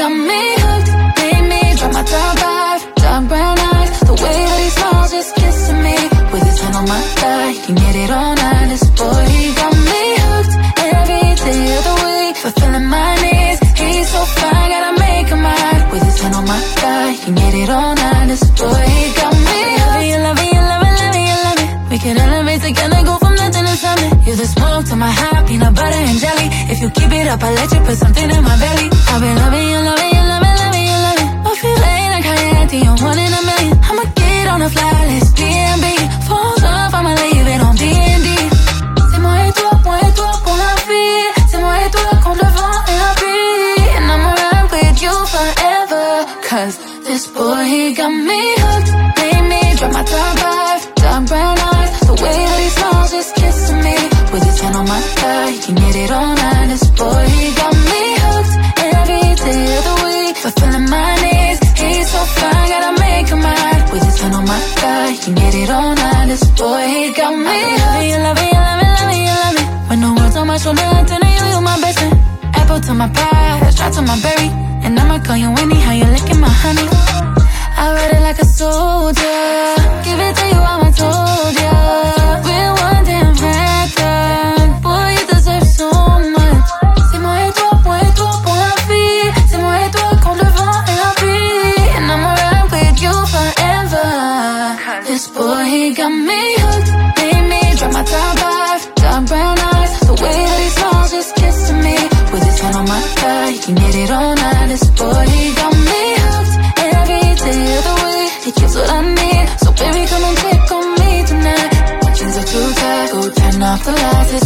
got me hooked, made me drop my top off. Dark brown eyes, the way that he smiles, just kissing me. With his hand on my thigh, he can get it all night. This boy, he got me hooked, every day of the week, fulfilling my needs. He's so fine, gotta make him mine. With his hand on my thigh, he can get it all night. This boy, he got me hooked. You love it, you love it, you love it, you love it. We can elevate together, go from nothing to something. You're the smoke to my high, peanut butter and jelly. If you keep it up, I'll let you put something in my belly. I've been loving you, loving you, loving, loving you, loving. I feel like I ain't you're one in a million. I'ma get on a fly list, B&B. Falls off, I'ma leave it on D&D. C'est moi et toi pour la vie. C'est moi et toi contre le vent et la pluie. And I'ma ride with you forever. Cause this boy, he got me hooked, made me drop my top off. Dark brown eyes, the way that he smiles, just kissing me. With his hand on my thigh, he can get it all night. This boy, he got me hooked, every day of the week, fulfilling my needs. He's so fine, gotta make him mine. With his hand on my thigh, he can get it all night. This boy, he got me hooked. You love it, you love it, love it, you love it. When no words on my shoulder, I turn to you, you're my best friend. Apple to my pie, shot to my berry. And I'ma call you anyhow, you're licking my honey. I ride it like a soldier, give it to you how I told ya. We're one damn record, boy you deserve so much. C'est moi et toi pour la vie. C'est moi et toi contre le vent et la pluie. And I'ma ride with you forever. This boy, he got me hooked, made me drop my top off. Dark brown eyes, the way that he smiles, just kissing me. With his hand on my thigh, he can get it all night. This boy, he got me hooked, every day of the week. He gives what I need, so baby come and check on me tonight. My jeans are too tight, go turn off the lights. This